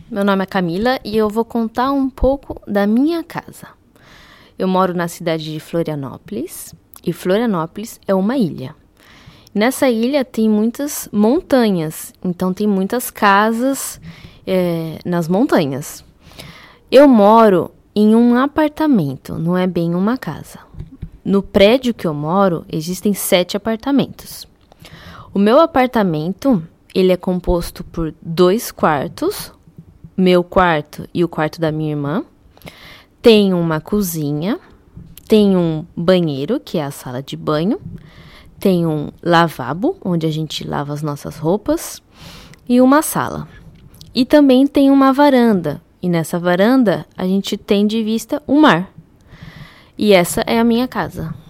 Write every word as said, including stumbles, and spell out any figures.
meu nome é Camila e eu vou contar um pouco da minha casa. Eu moro na cidade de Florianópolis e Florianópolis é uma ilha. Nessa ilha tem muitas montanhas, então tem muitas casas é, nas montanhas. Eu moro em um apartamento, não é bem uma casa. No prédio que eu moro existem sete apartamentos. O meu apartamento, ele é composto por dois quartos, meu quarto e o quarto da minha irmã. Tem uma cozinha, tem um banheiro, que é a sala de banho, tem um lavabo, onde a gente lava as nossas roupas, e uma sala. E também tem uma varanda, e nessa varanda a gente tem de vista o mar. E essa é a minha casa.